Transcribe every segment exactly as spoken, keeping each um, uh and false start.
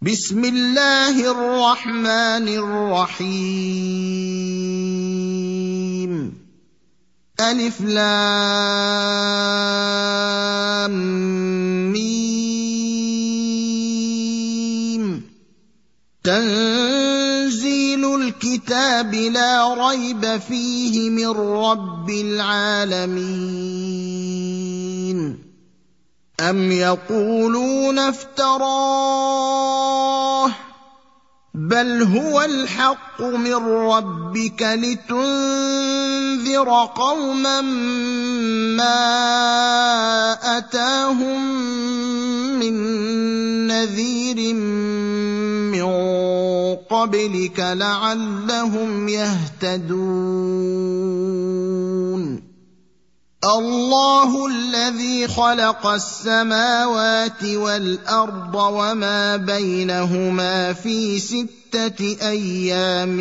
بسم الله الرحمن الرحيم ألف لام ميم تنزيل الكتاب لا ريب فيه من رب العالمين أم يقولون افتراه بل هو الحق من ربك لتنذر قوما ما أتاهم من نذير من قبلك لعلهم يهتدون الله الذي خلق السماوات والأرض وما بينهما في ستة أيام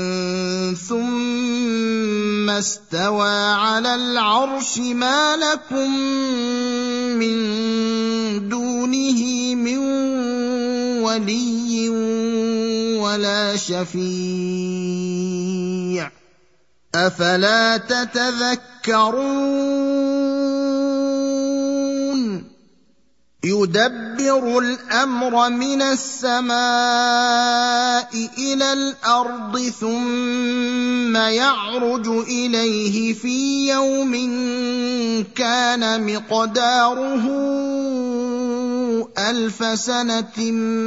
ثم استوى على العرش ما لكم من دونه من ولي ولا شفيع أفلا تتذكرون يدبر الأمر من السماء إلى الأرض ثم يعرج إليه في يوم كان مقداره ألف سنة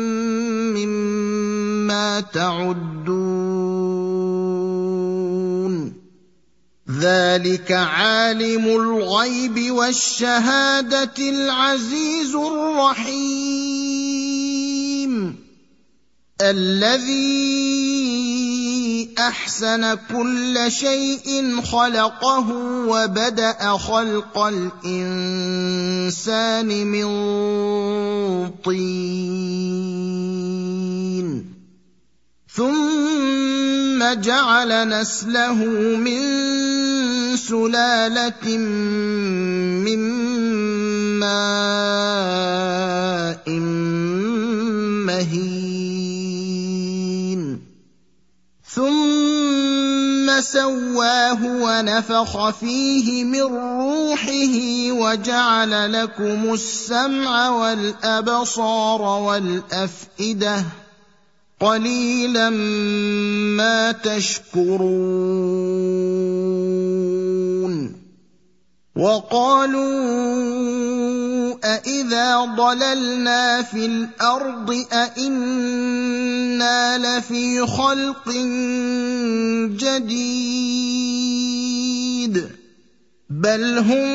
مما تعدون ذلك عالم الغيب والشهادة العزيز الرحيم الذي أحسن كل شيء خلقه وبدأ خلق الإنسان من طين ثم جعل نسله من سلالة من ماء مهين ثم سواه ونفخ فيه من روحه وجعل لكم السمع والأبصار والأفئدة قليلا ما تشكرون وقالوا أإذا ضللنا في الأرض أإنا لفي خلق جديد بل هم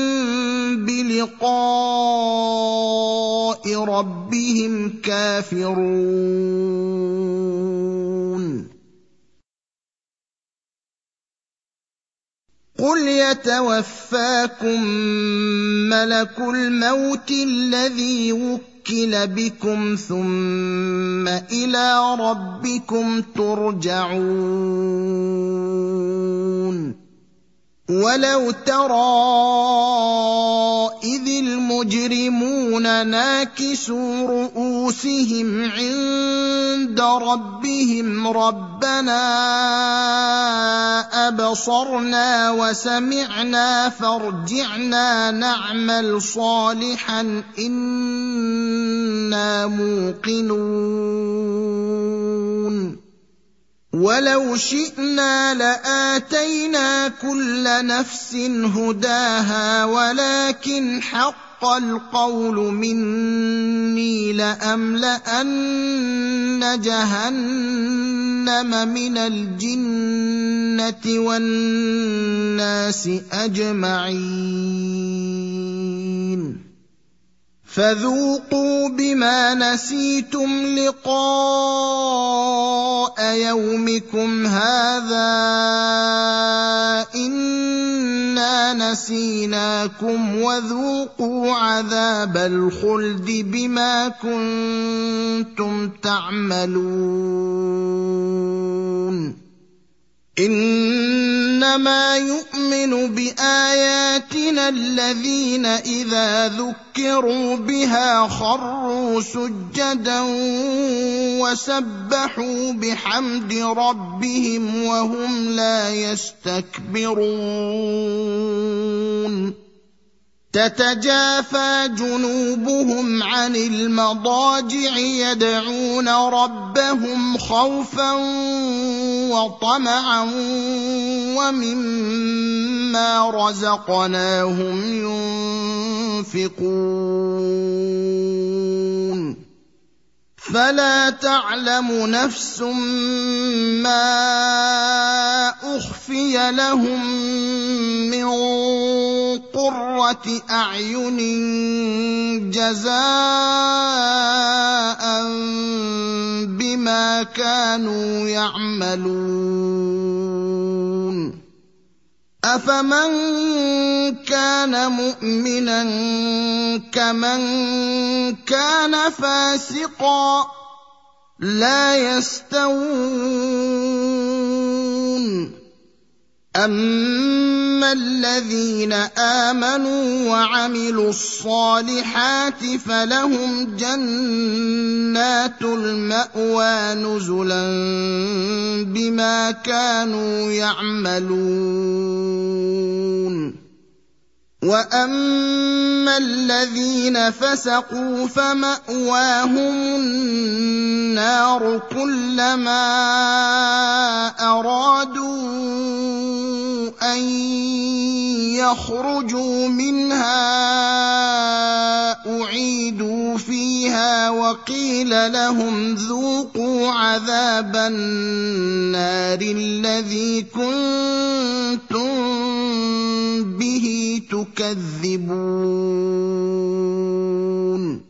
بلقاء ربهم كافرون قل يتوفاكم ملك الموت الذي وكل بكم ثم إلى ربكم ترجعون ولو ترى إذ المجرمون ناكسوا رؤوسهم عند ربهم ربنا أبصرنا وسمعنا فارجعنا نعمل صالحا إنا موقنون ولو شئنا لآتينا كل نفس هداها ولكن حق القول مني لأملأن جهنم من الجنة والناس أجمعين فذوقوا بما نسيتم لقاء يومكم هذا إنا نسيناكم وذوقوا عذاب الخلد بما كنتم تعملون إنما يؤمن بآياتنا الذين إذا ذكروا بها خروا سجدا وسبحوا بحمد ربهم وهم لا يستكبرون تتجافى جنوبهم عن المضاجع يدعون ربهم خوفا وطمعا ومما رزقناهم ينفقون فلا تعلم نفس ما أخفي لهم من قرة أعين جزاء بما كانوا يعملون أفمن كان مؤمنا كمن كان فاسقا لا يستوون أما الذين آمنوا وعملوا الصالحات فلهم جنات المأوى نزلا بما كانوا يعملون وأما الذين فسقوا فمأواهم النار كلما أرادوا أن يخرجوا منها أعيدوا فيها وقيل لهم ذوقوا عذاب النار الذي كنتم به تكذبون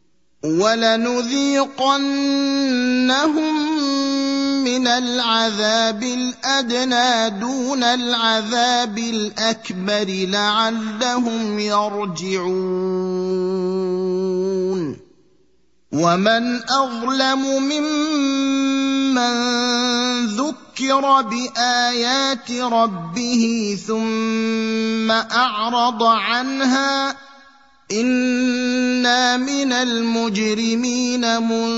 ولنذيقنهم من العذاب الأدنى دون العذاب الأكبر لعلهم يرجعون ومن أظلم ممن ذكر بآيات ربه ثم أعرض عنها إنا من المجرمين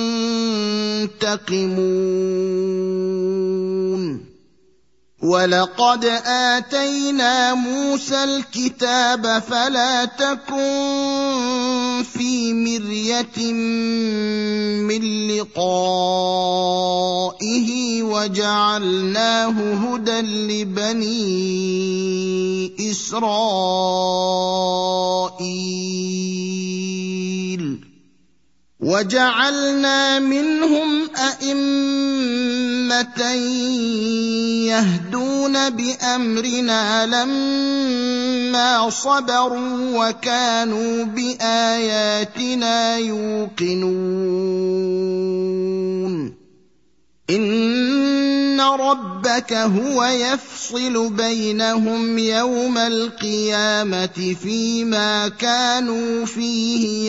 منتقمون ولقد آتينا موسى الكتاب فلا تكن في مرية من لقائه وجعلناه هدى لبني إسرائيل وجعلنا منهم أئمة يهدون بأمرنا لما صبروا وكانوا بآياتنا يوقنون إن ربك هو يفصل بينهم يوم القيامة فيما كانوا فيه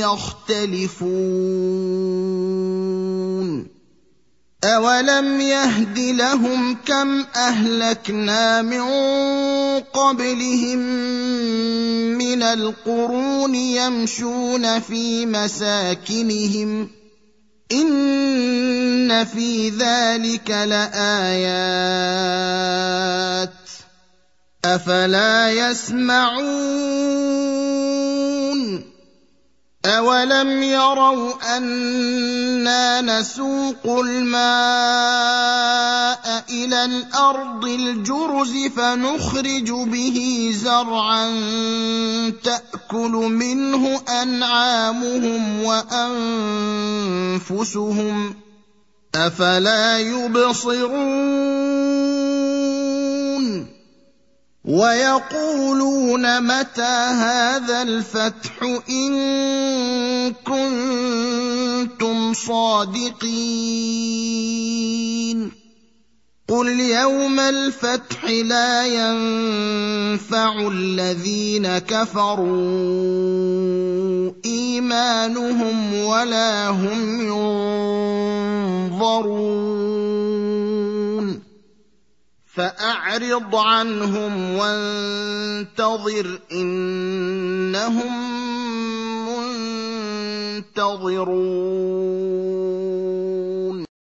يختلفون أولم يهد لهم كم أهلكنا من قبلهم من القرون يمشون في مساكنهم إن في ذلك لآيات أفلا يسمعون أولم يروا أنا نسوق الماء إلى الأرض الجرز فنخرج به زرعا تأكل منه أنعامهم وأنفسهم أفلا يبصرون ويقولون متى هذا الفتح إن كنتم صادقين قل يوم الفتح لا ينفع الذين كفروا إيمانهم ولا هم ينظرون فأعرض عنهم وانتظر إنهم منتظرون